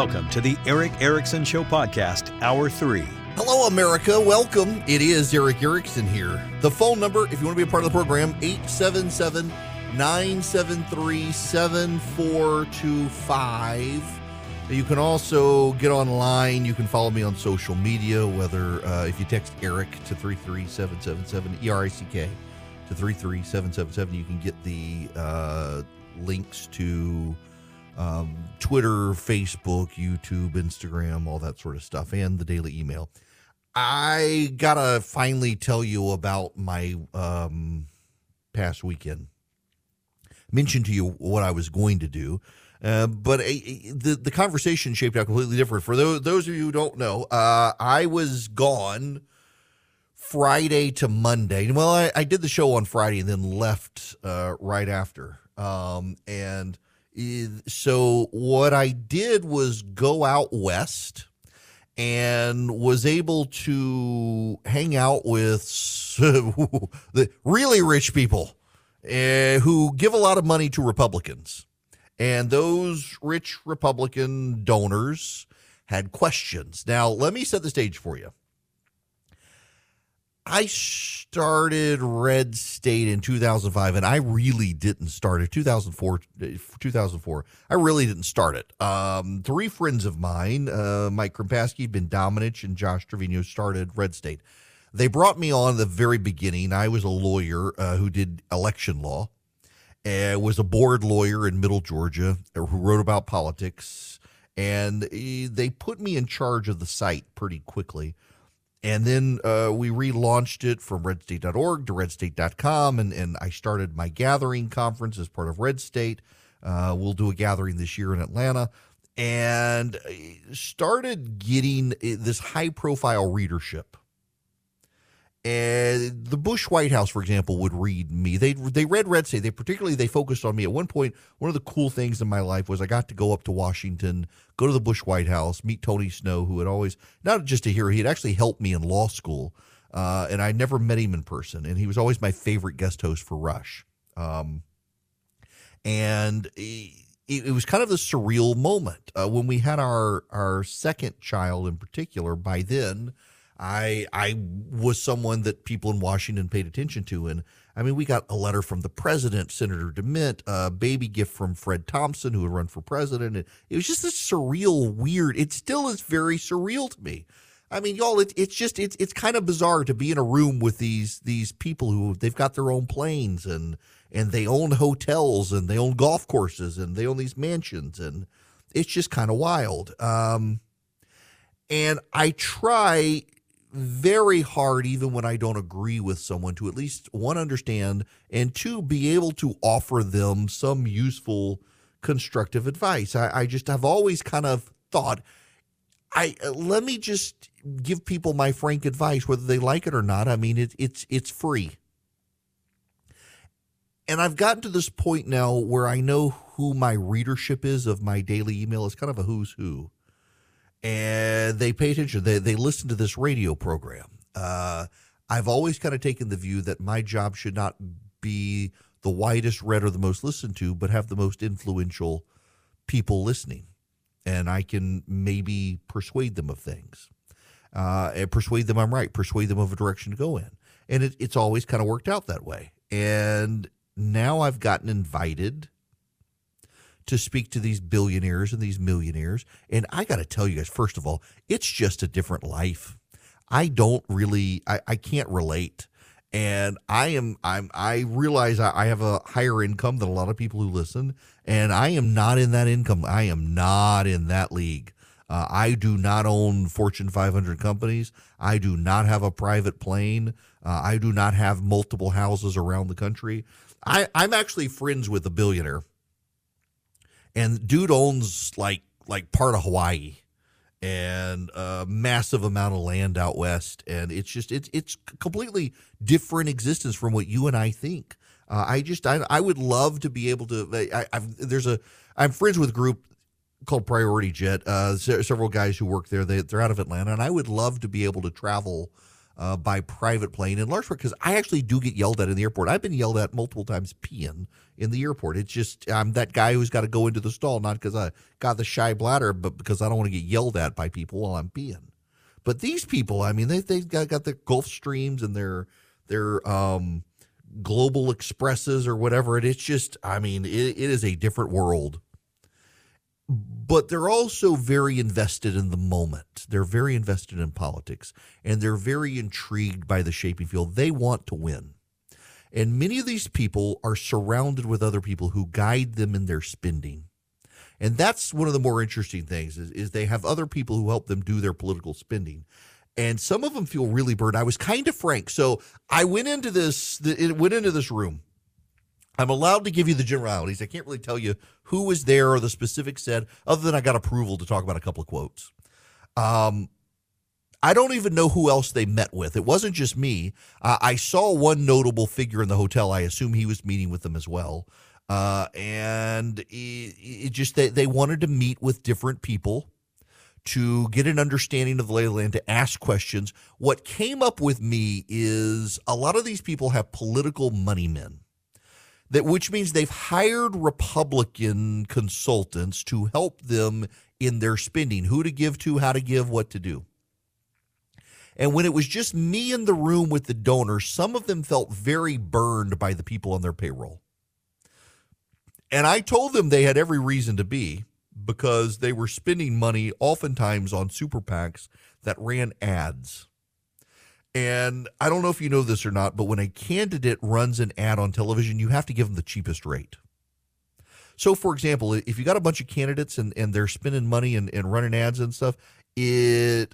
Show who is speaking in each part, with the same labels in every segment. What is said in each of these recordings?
Speaker 1: Welcome to the Erick Erickson Show Podcast, Hour 3.
Speaker 2: Hello, America. Welcome. It is Erick Erickson here. The phone number, if you want to be a part of the program, 877-973-7425. You can also get online. You can follow me on social media, whether if you text Erick to 33777, ERICK to 33777, you can get the links to Twitter, Facebook, YouTube, Instagram, all that sort of stuff, and the daily email. I gotta finally tell you about my past weekend. Mentioned to you what I was going to do, but the conversation shaped out completely different. For those of you who don't know, I was gone Friday to Monday. Well, I did the show on Friday and then left right after. So what I did was go out west and was able to hang out with the really rich people who give a lot of money to Republicans. And those rich Republican donors had questions. Now, let me set the stage for you. I started Red State in 2005, and I really didn't start it. 2004. I really didn't start it. Three friends of mine, Mike Krimpaski, Ben Domenech, and Josh Trevino, started Red State. They brought me on the very beginning. I was a lawyer who did election law, was a board lawyer in Middle Georgia who wrote about politics, and they put me in charge of the site pretty quickly. And then we relaunched it from redstate.org to redstate.com, and I started my gathering conference as part of Red State. We'll do a gathering this year in Atlanta, and started getting this high-profile readership. And the Bush White House, for example, would read me. They read Red State. They focused on me. At one point, one of the cool things in my life was I got to go up to Washington, go to the Bush White House, meet Tony Snow, who had always, not just a hero, he had actually helped me in law school, and I never met him in person. And he was always my favorite guest host for Rush. And it was kind of the surreal moment. When we had our second child in particular, by then, I was someone that people in Washington paid attention to. And I mean, we got a letter from the president, Senator DeMint, a baby gift from Fred Thompson, who would run for president. It was just this surreal, weird. It still is very surreal to me. I mean, y'all, it's kind of bizarre to be in a room with these people who they've got their own planes and they own hotels and they own golf courses and they own these mansions. And it's just kind of wild. And I try very hard, even when I don't agree with someone, to at least, one, understand, and two, be able to offer them some useful, constructive advice. I've always kind of thought, let me just give people my frank advice, whether they like it or not. I mean, it's free. And I've gotten to this point now where I know who my readership is of my daily email. It's kind of a who's who. And they pay attention. They listen to this radio program. I've always kind of taken the view that my job should not be the widest read or the most listened to, but have the most influential people listening. And I can maybe persuade them of things. And persuade them I'm right. Persuade them of a direction to go in. And it's always kind of worked out that way. And now I've gotten invited to speak to these billionaires and these millionaires. And I got to tell you guys, first of all, it's just a different life. I can't relate. And I realize I have a higher income than a lot of people who listen, and I am not in that income. I am not in that league. I do not own Fortune 500 companies. I do not have a private plane. I do not have multiple houses around the country. I'm actually friends with a billionaire. And dude owns like part of Hawaii and a massive amount of land out west. And it's completely different existence from what you and I think. I would love to be able to, I'm friends with a group called Priority Jet, several guys who work there. They're out of Atlanta, and I would love to be able to travel by private plane, in large part because I actually do get yelled at in the airport. I've been yelled at multiple times peeing in the airport. It's just I'm that guy who's got to go into the stall, not because I got the shy bladder, but because I don't want to get yelled at by people while I'm peeing. But these people, I mean, they've got their Gulf Streams and their Global Expresses or whatever. And it's just, I mean, it is a different world. But they're also very invested in the moment. They're very invested in politics, and they're very intrigued by the shaping field. They want to win. And many of these people are surrounded with other people who guide them in their spending. And that's one of the more interesting things is they have other people who help them do their political spending. And some of them feel really burned. I was kind of frank. So I went into this room. I'm allowed to give you the generalities. I can't really tell you who was there or the specifics said, other than I got approval to talk about a couple of quotes. I don't even know who else they met with. It wasn't just me. I saw one notable figure in the hotel. I assume he was meeting with them as well. And it just they wanted to meet with different people to get an understanding of the lay of the land, to ask questions. What came up with me is a lot of these people have political money men. Which means they've hired Republican consultants to help them in their spending, who to give to, how to give, what to do. And when it was just me in the room with the donors, some of them felt very burned by the people on their payroll. And I told them they had every reason to be, because they were spending money oftentimes on super PACs that ran ads. And I don't know if you know this or not, but when a candidate runs an ad on television, you have to give them the cheapest rate. So, for example, if you got a bunch of candidates and they're spending money and running ads and stuff, the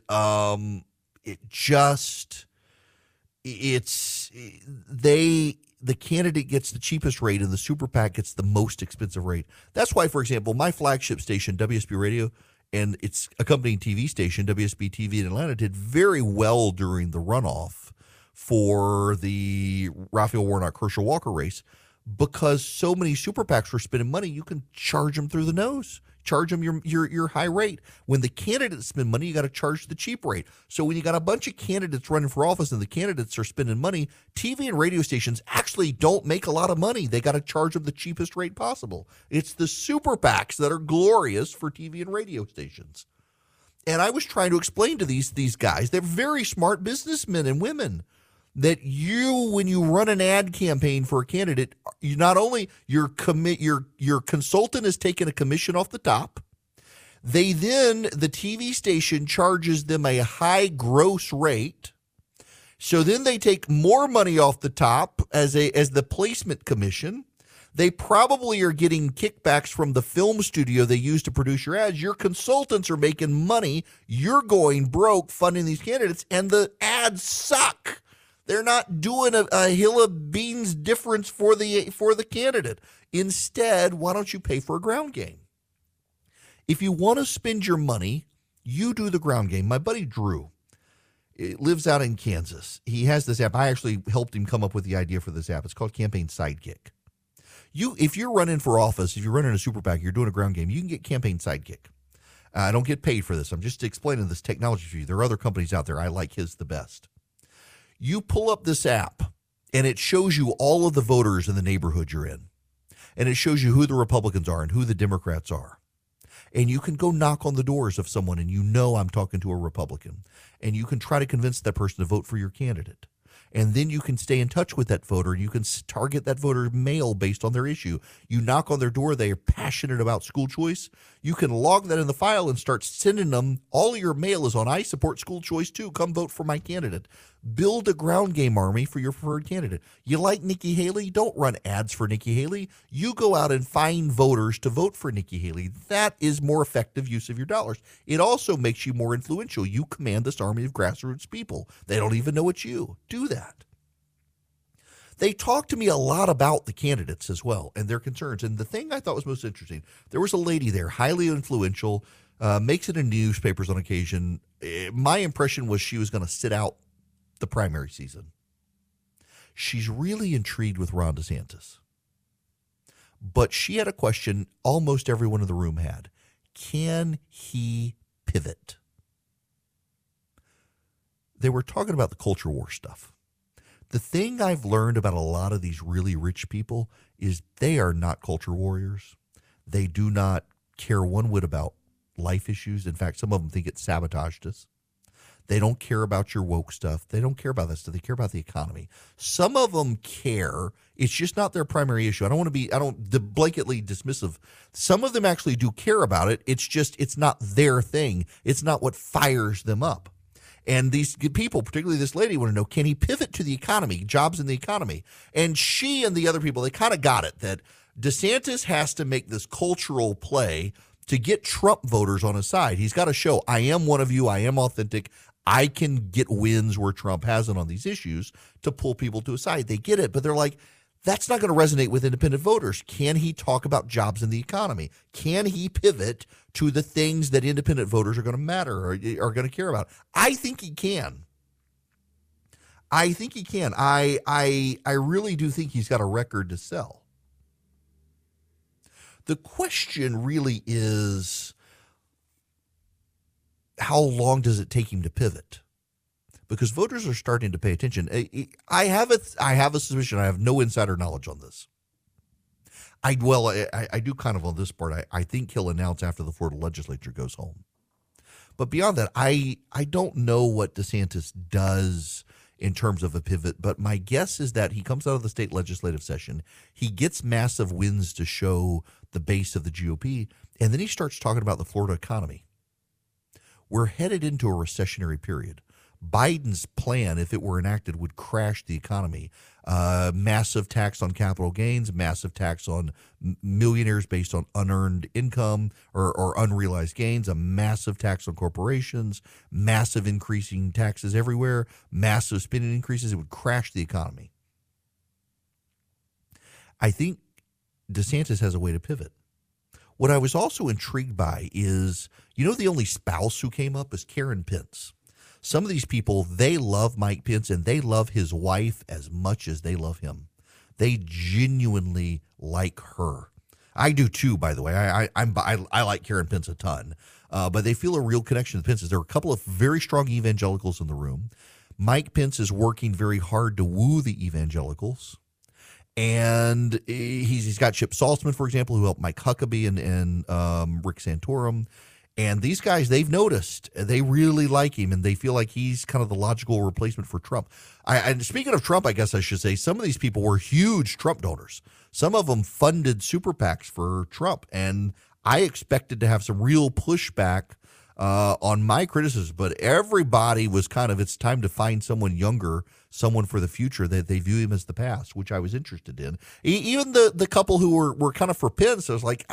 Speaker 2: candidate gets the cheapest rate and the super PAC gets the most expensive rate. That's why, for example, my flagship station, WSB Radio, and its accompanying TV station, WSB TV in Atlanta, did very well during the runoff for the Raphael Warnock-Herschel Walker race, because so many super PACs were spending money, you can charge them through the nose. Charge them your high rate. When the candidates spend money, you got to charge the cheap rate. So when you got a bunch of candidates running for office and the candidates are spending money, TV and radio stations actually don't make a lot of money. They got to charge them the cheapest rate possible. It's the super PACs that are glorious for TV and radio stations. And I was trying to explain to these guys, they're very smart businessmen and women, that when you run an ad campaign for a candidate, you not only your consultant is taking a commission off the top, the TV station charges them a high gross rate. So then they take more money off the top as the placement commission. They probably are getting kickbacks from the film studio they use to produce your ads. Your consultants are making money. You're going broke funding these candidates, and the ads suck. They're not doing a hill of beans difference for the candidate. Instead, why don't you pay for a ground game? If you want to spend your money, you do the ground game. My buddy Drew lives out in Kansas. He has this app. I actually helped him come up with the idea for this app. It's called Campaign Sidekick. If you're running for office, if you're running a super PAC, you're doing a ground game, you can get Campaign Sidekick. I don't get paid for this. I'm just explaining this technology to you. There are other companies out there. I like his the best. You pull up this app, and it shows you all of the voters in the neighborhood you're in. And it shows you who the Republicans are and who the Democrats are. And you can go knock on the doors of someone, and I'm talking to a Republican. And you can try to convince that person to vote for your candidate. And then you can stay in touch with that voter. You can target that voter mail based on their issue. You knock on their door. They are passionate about school choice. You can log that in the file and start sending them. All of your mail is on, I support school choice too. Come vote for my candidate. Build a ground game army for your preferred candidate. You like Nikki Haley? Don't run ads for Nikki Haley. You go out and find voters to vote for Nikki Haley. That is more effective use of your dollars. It also makes you more influential. You command this army of grassroots people. They don't even know it's you. Do that. They talked to me a lot about the candidates as well and their concerns. And the thing I thought was most interesting, there was a lady there, highly influential, makes it in newspapers on occasion. My impression was she was going to sit out the primary season. She's really intrigued with Ron DeSantis. But she had a question almost everyone in the room had. Can he pivot? they were talking about the culture war stuff. The thing I've learned about a lot of these really rich people is they are not culture warriors. They do not care one whit about life issues. In fact, some of them think it sabotaged us. They don't care about your woke stuff. They don't care about that stuff. They care about the economy. Some of them care. It's just not their primary issue. I don't blanketly dismissive. Some of them actually do care about it. It's not their thing. It's not what fires them up. And these people, particularly this lady, want to know, can he pivot to the economy, jobs in the economy? And she and the other people, they kind of got it, that DeSantis has to make this cultural play to get Trump voters on his side. He's got to show, I am one of you, I am authentic, I can get wins where Trump hasn't on these issues to pull people to his side. They get it, but they're like, that's not going to resonate with independent voters. Can he talk about jobs in the economy? Can he pivot to the things that independent voters are going to matter or are going to care about? I think he can. I really do think he's got a record to sell. The question really is, how long does it take him to pivot? Because voters are starting to pay attention. I have a suspicion. I have no insider knowledge on this. I do kind of on this part. I think he'll announce after the Florida legislature goes home. But beyond that, I don't know what DeSantis does in terms of a pivot. But my guess is that he comes out of the state legislative session. He gets massive wins to show the base of the GOP. And then he starts talking about the Florida economy. We're headed into a recessionary period. Biden's plan, if it were enacted, would crash the economy. Massive tax on capital gains, massive tax on millionaires based on unearned income or unrealized gains, a massive tax on corporations, massive increasing taxes everywhere, massive spending increases. It would crash the economy. I think DeSantis has a way to pivot. What I was also intrigued by is, the only spouse who came up is Karen Pence. Some of these people, they love Mike Pence and they love his wife as much as they love him. They genuinely like her. I do too, by the way. I like Karen Pence a ton, but they feel a real connection to the Pences. There are a couple of very strong evangelicals in the room. Mike Pence is working very hard to woo the evangelicals. And he's got Chip Saltzman, for example, who helped Mike Huckabee and Rick Santorum. And these guys, they've noticed, they really like him, and they feel like he's kind of the logical replacement for Trump. And speaking of Trump, I guess I should say, some of these people were huge Trump donors. Some of them funded super PACs for Trump, and I expected to have some real pushback on my criticism, but everybody was kind of, it's time to find someone younger, someone for the future, that they view him as the past, which I was interested in. Even the couple who were kind of for Pence, I was like,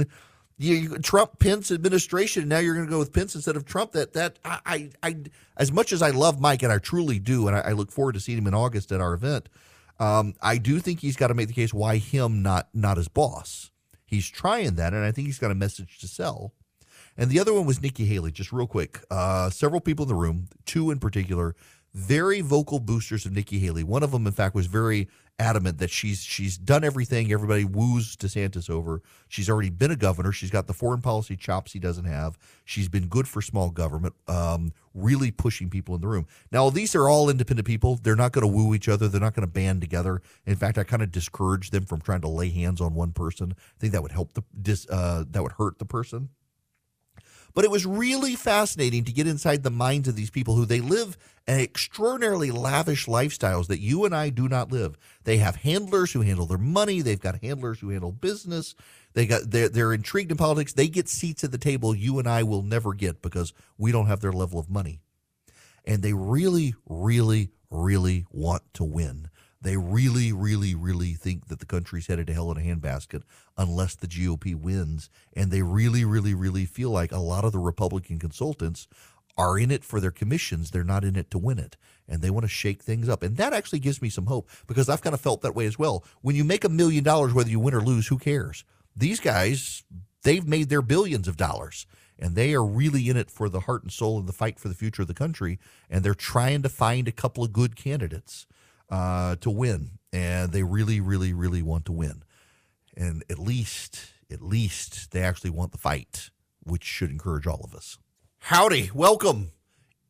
Speaker 2: Trump Pence administration, and now you're going to go with Pence instead of Trump. I as much as I love Mike, and I truly do, and I look forward to seeing him in August at our event, I do think he's got to make the case why him, not his boss. He's trying that, and I think he's got a message to sell. And the other one was Nikki Haley, just real quick. Several people in the room, two in particular, very vocal boosters of Nikki Haley. One of them, in fact, was very adamant that she's done everything everybody woos DeSantis over. She's already been a governor. She's got the foreign policy chops he doesn't have. She's been good for small government, really pushing people in the room. Now, these are all independent people. They're not going to woo each other. They're not going to band together. In fact, I kind of discourage them from trying to lay hands on one person. I think that would help that would hurt the person. But it was really fascinating to get inside the minds of these people who they live an extraordinarily lavish lifestyles that you and I do not live. They have handlers who handle their money. They've got handlers who handle business. They're intrigued in politics. They get seats at the table you and I will never get because we don't have their level of money. And they really, really, really want to win. They really, really, really think that the country's headed to hell in a handbasket unless the GOP wins. And they really, really, really feel like a lot of the Republican consultants are in it for their commissions. They're not in it to win it. And they want to shake things up. And that actually gives me some hope because I've kind of felt that way as well. When you make $1 million, whether you win or lose, who cares? These guys, they've made their billions of dollars. And they are really in it for the heart and soul and the fight for the future of the country. And they're trying to find a couple of good candidates to win, and they really, really, really want to win. And at least they actually want the fight, which should encourage all of us. Howdy, welcome.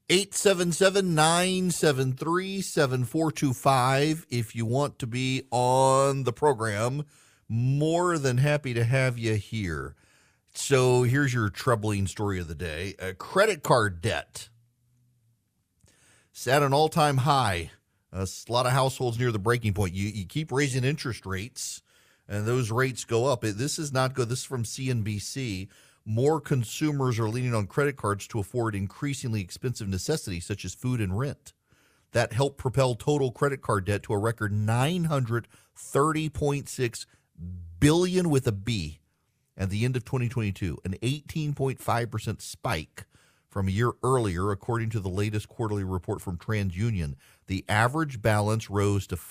Speaker 2: 877-973-7425 if you want to be on the program. More than happy to have you here. So here's your troubling story of the day. Credit card debt. It's at an all-time high. A lot of households near the breaking point. You keep raising interest rates, and those rates go up. This is not good. This is from CNBC. More consumers are leaning on credit cards to afford increasingly expensive necessities such as food and rent. That helped propel total credit card debt to a record $930.6 billion with a B at the end of 2022, an 18.5% spike from a year earlier, according to the latest quarterly report from TransUnion. The average balance rose to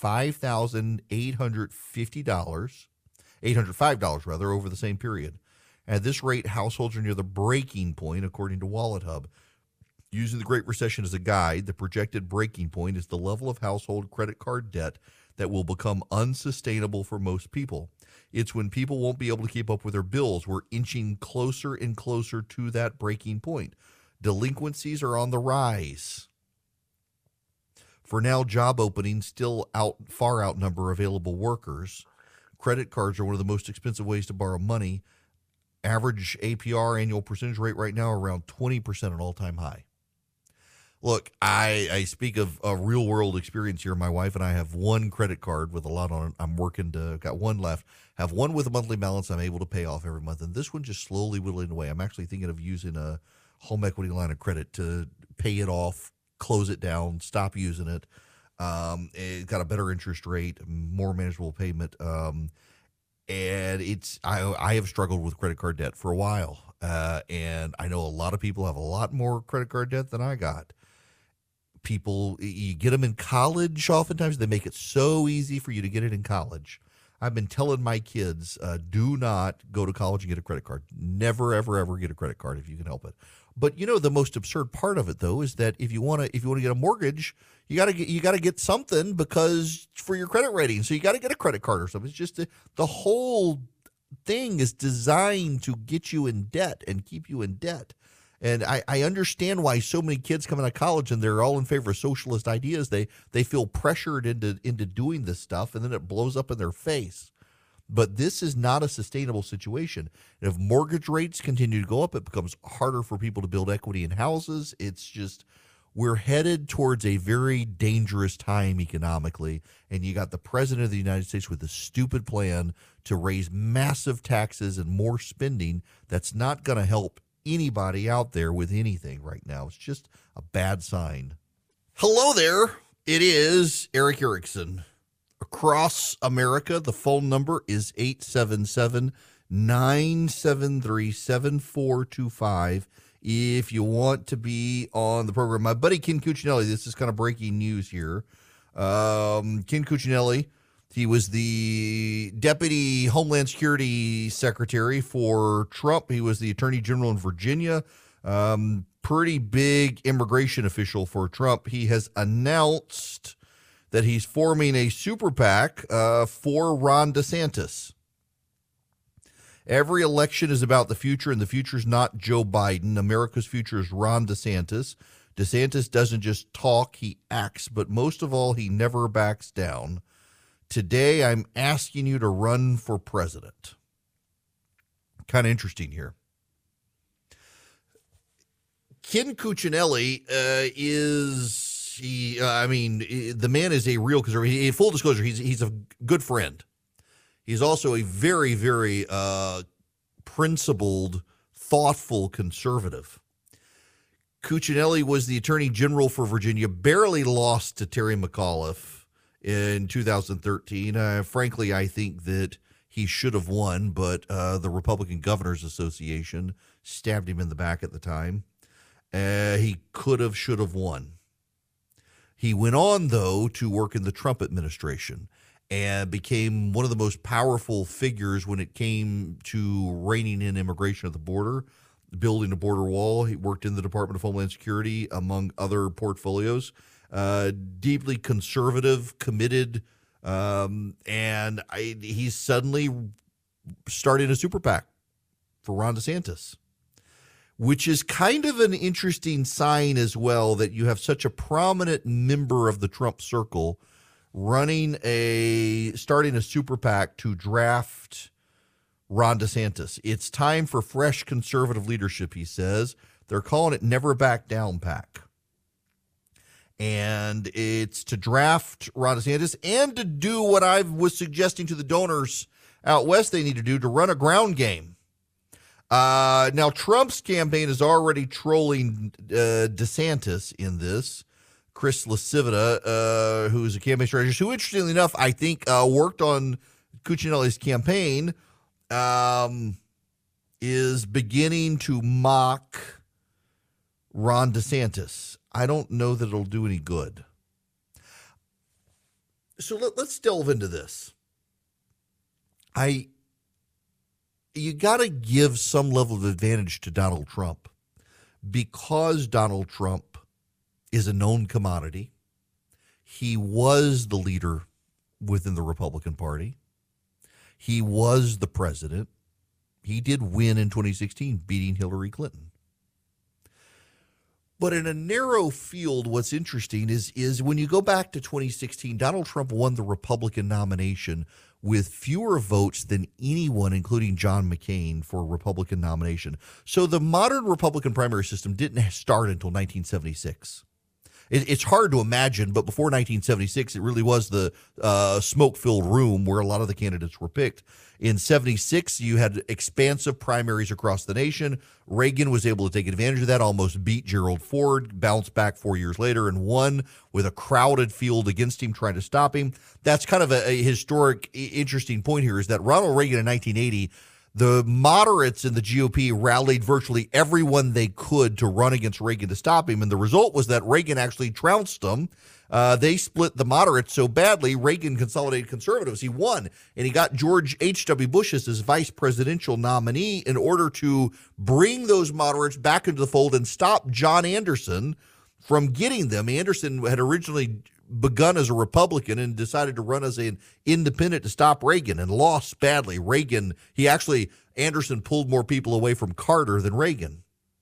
Speaker 2: $805 over the same period. At this rate, households are near the breaking point, according to WalletHub. Using the Great Recession as a guide, the projected breaking point is the level of household credit card debt that will become unsustainable for most people. It's when people won't be able to keep up with their bills. We're inching closer and closer to that breaking point. Delinquencies are on the rise. For now, job openings still far outnumber available workers. Credit cards are one of the most expensive ways to borrow money. Average APR, annual percentage rate right now, around 20%, an all-time high. Look, I speak of a real-world experience here. My wife and I have one credit card with a lot on it. I'm got one left. Have one with a monthly balance I'm able to pay off every month. And this one just slowly whittling away. I'm actually thinking of using a home equity line of credit to pay it off, close it down, stop using it. It got a better interest rate, more manageable payment. And I have struggled with credit card debt for a while. And I know a lot of people have a lot more credit card debt than I got. People, you get them in college, oftentimes they make it so easy for you to get it in college. I've been telling my kids, do not go to college and get a credit card. Never, ever, ever get a credit card if you can help it. But you know, the most absurd part of it though is that if you want to get a mortgage, you got to get something because for your credit rating. So you got to get a credit card or something. It's just the whole thing is designed to get you in debt and keep you in debt. And I understand why so many kids come out of college and they're all in favor of socialist ideas. They feel pressured into doing this stuff, and then it blows up in their face. But this is not a sustainable situation. And if mortgage rates continue to go up, it becomes harder for people to build equity in houses. It's just, we're headed towards a very dangerous time economically. And you got the president of the United States with a stupid plan to raise massive taxes and more spending that's not going to help anybody out there with anything right now. It's just a bad sign. Hello there. It is Erick Erickson. Across America, the phone number is 877-973-7425 if you want to be on the program. My buddy Ken Cuccinelli, this is kind of breaking news here. Ken Cuccinelli, he was the Deputy Homeland Security Secretary for Trump. He was the Attorney General in Virginia. Pretty big immigration official for Trump. He has announced that he's forming a super PAC for Ron DeSantis. Every election is about the future, and the future is not Joe Biden. America's future is Ron DeSantis. DeSantis doesn't just talk, he acts, but most of all, he never backs down. Today, I'm asking you to run for president. Kind of interesting here. Ken Cuccinelli the man is a real conservative. Full disclosure, he's a good friend. He's also a very, very principled, thoughtful conservative. Cuccinelli was the Attorney General for Virginia, barely lost to Terry McAuliffe in 2013. Frankly, I think that he should have won, but the Republican Governors Association stabbed him in the back at the time. He should have won. He went on, though, to work in the Trump administration and became one of the most powerful figures when it came to reining in immigration at the border, building a border wall. He worked in the Department of Homeland Security, among other portfolios. Deeply conservative, committed, and he's suddenly starting a super PAC for Ron DeSantis. which is kind of an interesting sign as well that you have such a prominent member of the Trump circle starting a super PAC to draft Ron DeSantis. It's time for fresh conservative leadership, he says. They're calling it Never Back Down PAC. And it's to draft Ron DeSantis and to do what I was suggesting to the donors out west they need to do, to run a ground game. Now, Trump's campaign is already trolling DeSantis in this. Chris LaCivita, who's a campaign strategist, who, interestingly enough, I think worked on Cuccinelli's campaign, is beginning to mock Ron DeSantis. I don't know that it'll do any good. So let's delve into this. You got to give some level of advantage to Donald Trump because Donald Trump is a known commodity. He was the leader within the Republican Party. He was the president. He did win in 2016, beating Hillary Clinton. But in a narrow field, what's interesting is when you go back to 2016, Donald Trump won the Republican nomination with fewer votes than anyone, including John McCain, for a Republican nomination. So the modern Republican primary system didn't start until 1976. It's hard to imagine, but before 1976, it really was the smoke-filled room where a lot of the candidates were picked. In 76, you had expansive primaries across the nation. Reagan was able to take advantage of that, almost beat Gerald Ford, bounced back 4 years later, and won with a crowded field against him trying to stop him. That's kind of a historic, interesting point here, is that Ronald Reagan in 1980, the moderates in the GOP rallied virtually everyone they could to run against Reagan to stop him. And the result was that Reagan actually trounced them. They split the moderates so badly, Reagan consolidated conservatives. He won, and he got George H.W. Bush as his vice presidential nominee in order to bring those moderates back into the fold and stop John Anderson from getting them. Anderson had originally begun as a Republican and decided to run as an independent to stop Reagan and lost badly. Anderson pulled more people away from Carter than Reagan.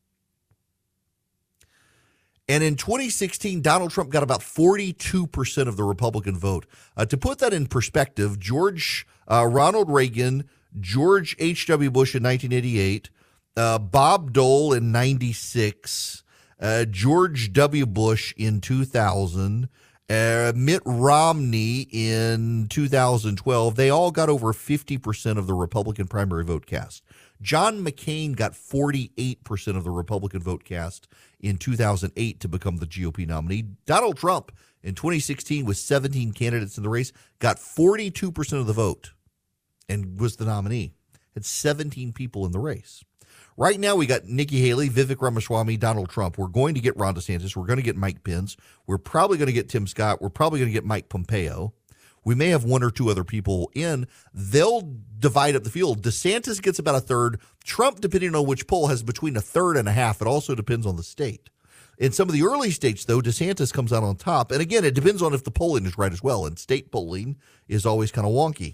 Speaker 2: And in 2016, Donald Trump got about 42% of the Republican vote. To put that in perspective, Ronald Reagan, George H.W. Bush in 1988, Bob Dole in 96, George W. Bush in 2000, Mitt Romney in 2012, they all got over 50% of the Republican primary vote cast. John McCain got 48% of the Republican vote cast in 2008 to become the GOP nominee. Donald Trump in 2016, with 17 candidates in the race, got 42% of the vote and was the nominee. Had 17 people in the race. Right now, we got Nikki Haley, Vivek Ramaswamy, Donald Trump. We're going to get Ron DeSantis. We're going to get Mike Pence. We're probably going to get Tim Scott. We're probably going to get Mike Pompeo. We may have one or two other people in. They'll divide up the field. DeSantis gets about a third. Trump, depending on which poll, has between a third and a half. It also depends on the state. In some of the early states, though, DeSantis comes out on top. And again, it depends on if the polling is right as well. And state polling is always kind of wonky.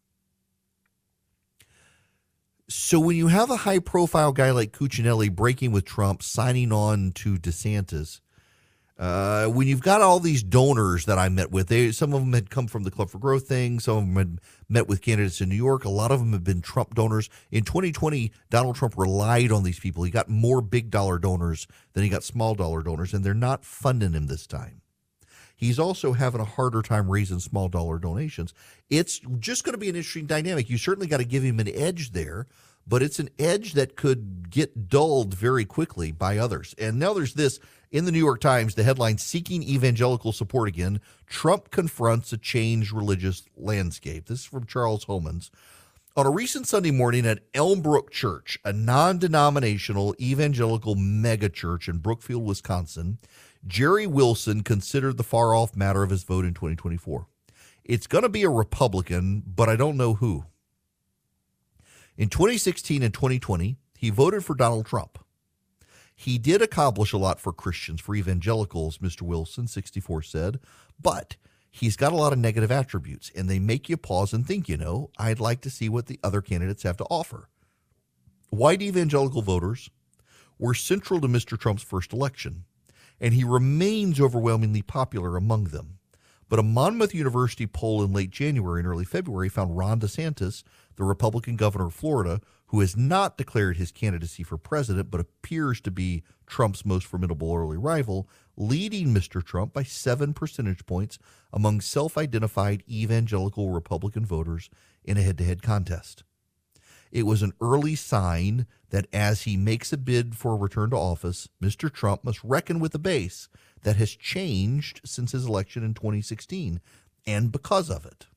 Speaker 2: So when you have a high-profile guy like Cuccinelli breaking with Trump, signing on to DeSantis, when you've got all these donors that I met with, some of them had come from the Club for Growth thing, some of them had met with candidates in New York, a lot of them have been Trump donors. In 2020, Donald Trump relied on these people. He got more big-dollar donors than he got small-dollar donors, and they're not funding him this time. He's also having a harder time raising small dollar donations. It's just going to be an interesting dynamic. You certainly got to give him an edge there, but it's an edge that could get dulled very quickly by others. And now there's this in the New York Times, the headline, "Seeking Evangelical Support Again, Trump Confronts a Changed Religious Landscape." This is from Charles Homans. On a recent Sunday morning at Elmbrook Church, a non-denominational evangelical megachurch in Brookfield, Wisconsin, Jerry Wilson considered the far-off matter of his vote in 2024. It's going to be a Republican, but I don't know who. In 2016 and 2020, he voted for Donald Trump. He did accomplish a lot for Christians, for evangelicals, Mr. Wilson, 64, said, but he's got a lot of negative attributes, and they make you pause and think, I'd like to see what the other candidates have to offer. White evangelical voters were central to Mr. Trump's first election, and he remains overwhelmingly popular among them. But a Monmouth University poll in late January and early February found Ron DeSantis, the Republican governor of Florida, who has not declared his candidacy for president but appears to be Trump's most formidable early rival, leading Mr. Trump by 7 percentage points among self-identified evangelical Republican voters in a head-to-head contest. It was an early sign that as he makes a bid for a return to office, Mr. Trump must reckon with a base that has changed since his election in 2016, and because of it.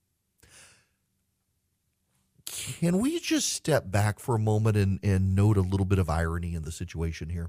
Speaker 2: Can we just step back for a moment and note a little bit of irony in the situation here?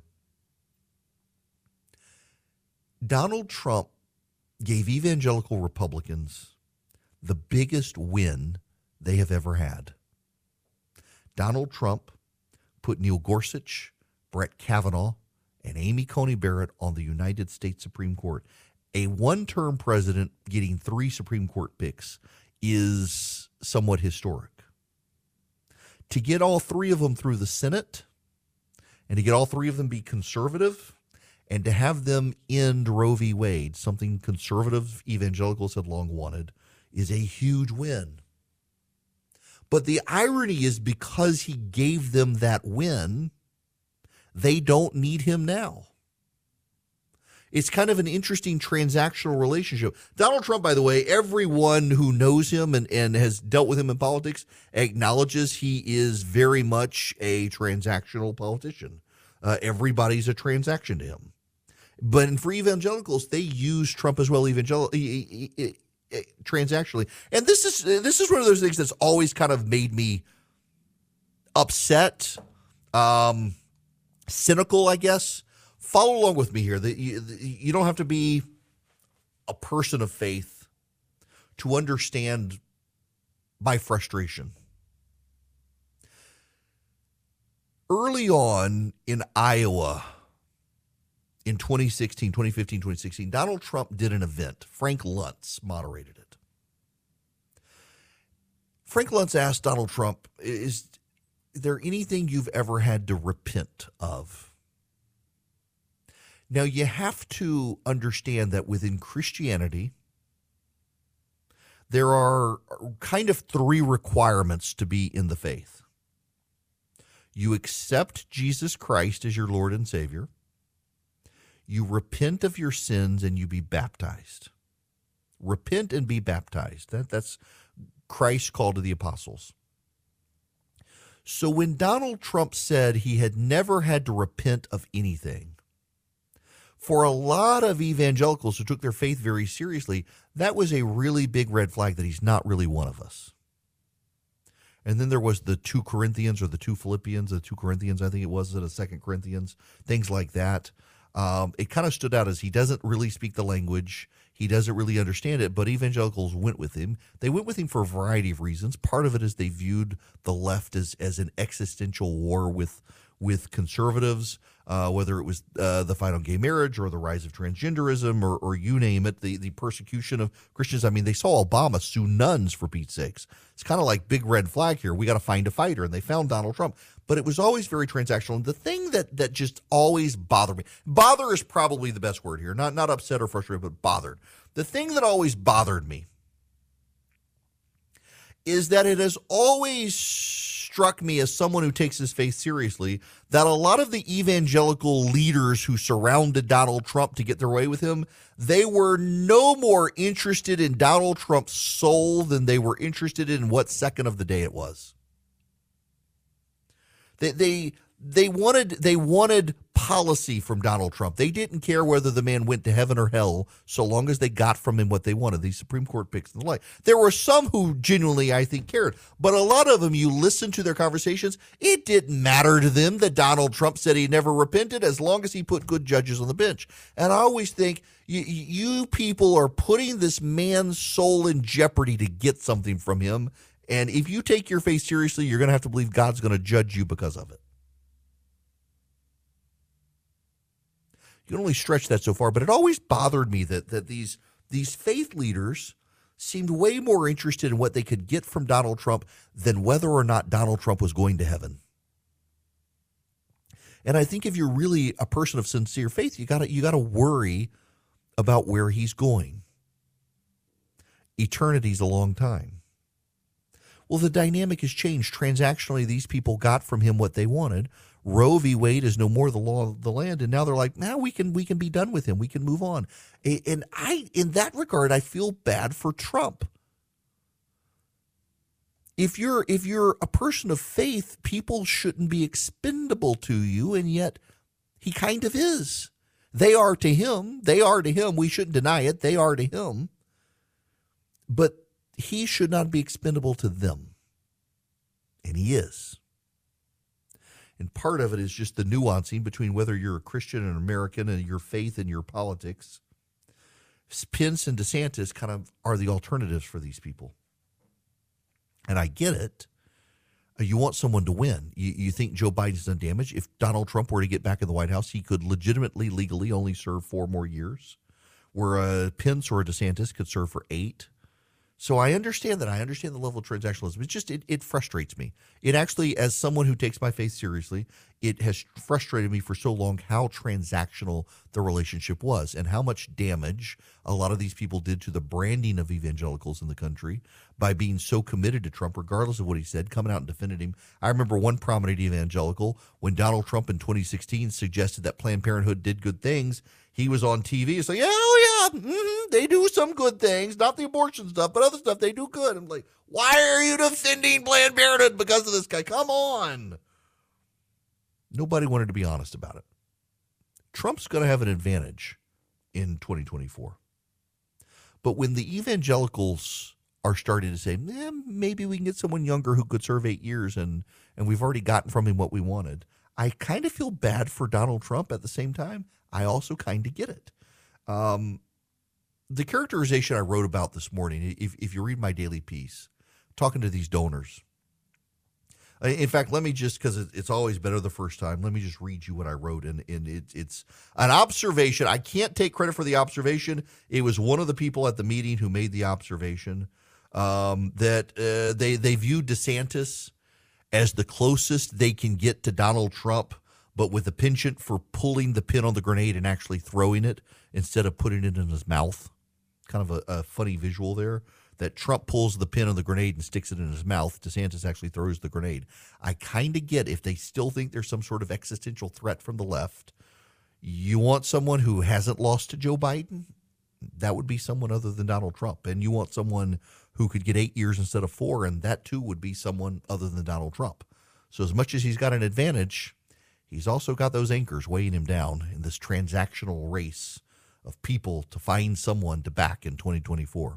Speaker 2: Donald Trump gave evangelical Republicans the biggest win they have ever had. Donald Trump put Neil Gorsuch, Brett Kavanaugh, and Amy Coney Barrett on the United States Supreme Court. A one-term president getting 3 Supreme Court picks is somewhat historic. To get all 3 of them through the Senate, and to get all 3 of them be conservative, and to have them end Roe v. Wade, something conservative evangelicals had long wanted, is a huge win. But the irony is because he gave them that win, they don't need him now. It's kind of an interesting transactional relationship. Donald Trump, by the way, everyone who knows him and has dealt with him in politics acknowledges he is very much a transactional politician. Everybody's a transaction to him. But for evangelicals, they use Trump as well transactionally. And this is one of those things that's always kind of made me upset, cynical, I guess. Follow along with me here. You don't have to be a person of faith to understand my frustration. Early on in Iowa in 2015, 2016, Donald Trump did an event. Frank Luntz moderated it. Frank Luntz asked Donald Trump, is there anything you've ever had to repent of? Now, you have to understand that within Christianity, there are kind of 3 requirements to be in the faith. You accept Jesus Christ as your Lord and Savior. You repent of your sins and you be baptized. Repent and be baptized. That's Christ's call to the apostles. So when Donald Trump said he had never had to repent of anything, for a lot of evangelicals who took their faith very seriously, that was a really big red flag that he's not really one of us. And then there was the 2 Corinthians or the 2 Philippians, the 2 Corinthians, I think it was, the 2 Corinthians, things like that. It kind of stood out as he doesn't really speak the language. He doesn't really understand it, but evangelicals went with him. They went with him for a variety of reasons. Part of it is they viewed the left as an existential war with conservatives, whether it was the fight on gay marriage or the rise of transgenderism or you name it, the persecution of Christians. I mean, they saw Obama sue nuns, for Pete's sakes. It's kind of like big red flag here. We got to find a fighter, and they found Donald Trump. But it was always very transactional. And the thing that just always bothered me, bother is probably the best word here, not upset or frustrated, but bothered. The thing that always bothered me is that it has always struck me as someone who takes his faith seriously that a lot of the evangelical leaders who surrounded Donald Trump to get their way with him, they were no more interested in Donald Trump's soul than they were interested in what second of the day it was. They wanted policy from Donald Trump. They didn't care whether the man went to heaven or hell so long as they got from him what they wanted, these Supreme Court picks and the like. There were some who genuinely, I think, cared. But a lot of them, you listen to their conversations, it didn't matter to them that Donald Trump said he never repented as long as he put good judges on the bench. And I always think you people are putting this man's soul in jeopardy to get something from him. And if you take your faith seriously, you're going to have to believe God's going to judge you because of it. You can only stretch that so far, but it always bothered me that these faith leaders seemed way more interested in what they could get from Donald Trump than whether or not Donald Trump was going to heaven. And I think if you're really a person of sincere faith, you gotta worry about where he's going. Eternity's a long time. Well, the dynamic has changed. Transactionally, these people got from him what they wanted. Roe v. Wade is no more the law of the land, and now they're like, now we can be done with him. We can move on. And in that regard, I feel bad for Trump. If you're a person of faith, people shouldn't be expendable to you, and yet he kind of is. They are to him. They are to him. We shouldn't deny it. They are to him. But he should not be expendable to them. And he is. And part of it is just the nuancing between whether you're a Christian and American and your faith and your politics. Pence and DeSantis kind of are the alternatives for these people. And I get it. You want someone to win. You think Joe Biden's done damage. If Donald Trump were to get back in the White House, he could legitimately, legally only serve 4 more years, where a Pence or a DeSantis could serve for 8. So I understand that. I understand the level of transactionalism. It's just, it frustrates me. It actually, as someone who takes my faith seriously, it has frustrated me for so long how transactional the relationship was and how much damage a lot of these people did to the branding of evangelicals in the country by being so committed to Trump, regardless of what he said, coming out and defending him. I remember one prominent evangelical, when Donald Trump in 2016 suggested that Planned Parenthood did good things, he was on TV. It's like, oh, yeah, they do some good things, not the abortion stuff, but other stuff, they do good. I'm like, why are you defending Planned Parenthood because of this guy? Come on. Nobody wanted to be honest about it. Trump's going to have an advantage in 2024. But when the evangelicals are starting to say, maybe we can get someone younger who could serve 8 years and we've already gotten from him what we wanted, I kind of feel bad for Donald Trump at the same time. I also kind of get it. The characterization I wrote about this morning, if you read my daily piece, talking to these donors. In fact, let me just, because it's always better the first time, let me just read you what I wrote. And it's an observation. I can't take credit for the observation. It was one of the people at the meeting who made the observation that they viewed DeSantis as the closest they can get to Donald Trump, but with a penchant for pulling the pin on the grenade and actually throwing it instead of putting it in his mouth. Kind of a funny visual there, that Trump pulls the pin on the grenade and sticks it in his mouth. DeSantis actually throws the grenade. I kind of get if they still think there's some sort of existential threat from the left. You want someone who hasn't lost to Joe Biden? That would be someone other than Donald Trump. And you want someone who could get 8 years instead of 4, and that too would be someone other than Donald Trump. So as much as he's got an advantage, he's also got those anchors weighing him down in this transactional race of people to find someone to back in 2024.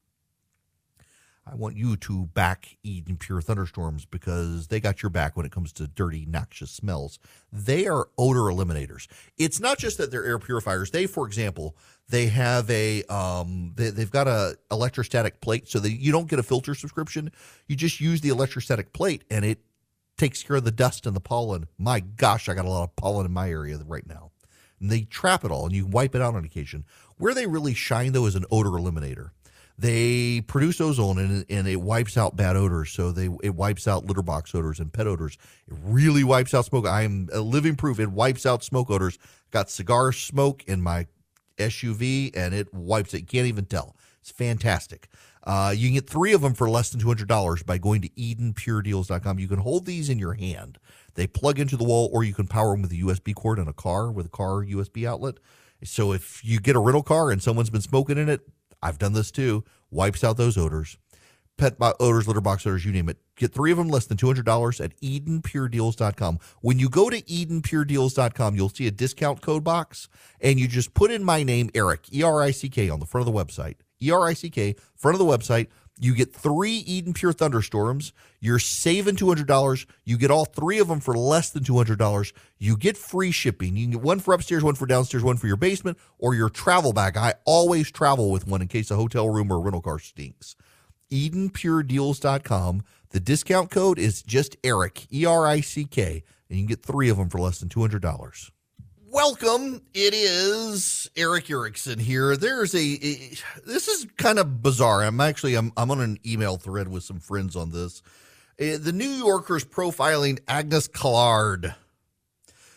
Speaker 2: I want you to back Eden Pure Thunderstorms because they got your back when it comes to dirty, noxious smells. They are odor eliminators. It's not just that they're air purifiers. They, for example, they have they've got a electrostatic plate so that you don't get a filter subscription. You just use the electrostatic plate and it takes care of the dust and the pollen. My gosh, I got a lot of pollen in my area right now. And they trap it all, and you wipe it out on occasion. Where they really shine, though, is an odor eliminator. They produce ozone, and it wipes out bad odors. So it wipes out litter box odors and pet odors. It really wipes out smoke. I am a living proof. It wipes out smoke odors. Got cigar smoke in my SUV, and it wipes it. You can't even tell. It's fantastic. You can get 3 of them for less than $200 by going to EdenPureDeals.com. You can hold these in your hand. They plug into the wall, or you can power them with a USB cord in a car with a car USB outlet. So if you get a rental car and someone's been smoking in it, I've done this too, wipes out those odors. Pet odors, litter box odors, you name it. Get 3 of them less than $200 at EdenPureDeals.com. When you go to EdenPureDeals.com, you'll see a discount code box, and you just put in my name, Eric, E-R-I-C-K, on the front of the website. E-R-I-C-K, front of the website. You get 3 Eden Pure Thunderstorms. You're saving $200. You get all 3 of them for less than $200. You get free shipping. You can get one for upstairs, one for downstairs, one for your basement, or your travel bag. I always travel with one in case a hotel room or rental car stinks. EdenPureDeals.com. The discount code is just Eric, E-R-I-C-K, and you can get 3 of them for less than $200. Welcome. It is Eric Erickson here. This is kind of bizarre. I'm on an email thread with some friends on this. The New Yorker's profiling Agnes Callard.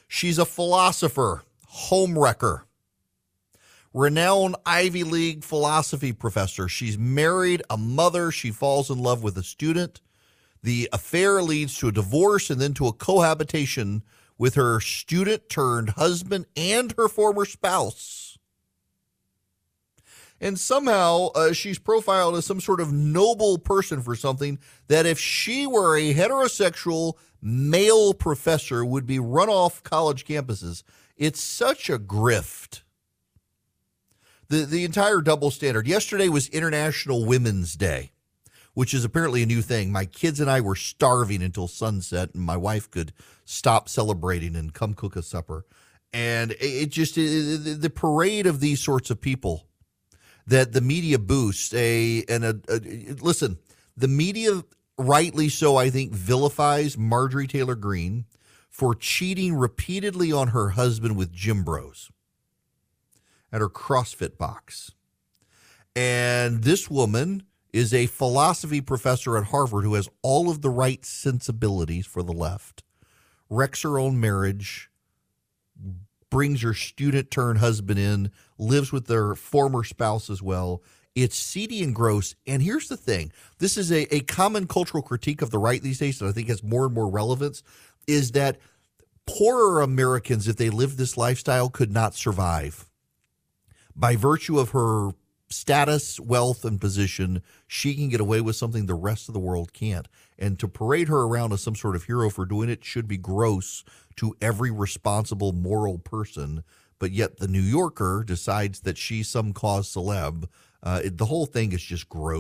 Speaker 2: She's a philosopher, homewrecker, renowned Ivy League philosophy professor. She's married, a mother. She falls in love with a student. The affair leads to a divorce and then to a cohabitation with her student turned husband and her former spouse. And somehow she's profiled as some sort of noble person for something that if she were a heterosexual male professor would be run off college campuses. It's such a grift. The entire double standard. Yesterday was International Women's Day, which is apparently a new thing. My kids and I were starving until sunset, and my wife could stop celebrating and come cook us supper. And the parade of these sorts of people that the media boosts. Listen, the media, rightly so, I think, vilifies Marjorie Taylor Greene for cheating repeatedly on her husband with gym bros at her CrossFit box. And this woman is a philosophy professor at Harvard who has all of the right sensibilities for the left, wrecks her own marriage, brings her student turned husband in, lives with their former spouse as well. It's seedy and gross. And here's the thing. This is a common cultural critique of the right these days that I think has more and more relevance, is that poorer Americans, if they lived this lifestyle, could not survive. By virtue of her status, wealth, and position, she can get away with something the rest of the world can't. And to parade her around as some sort of hero for doing it should be gross to every responsible, moral person. But yet the New Yorker decides that she's some cause celeb. The whole thing is just gross.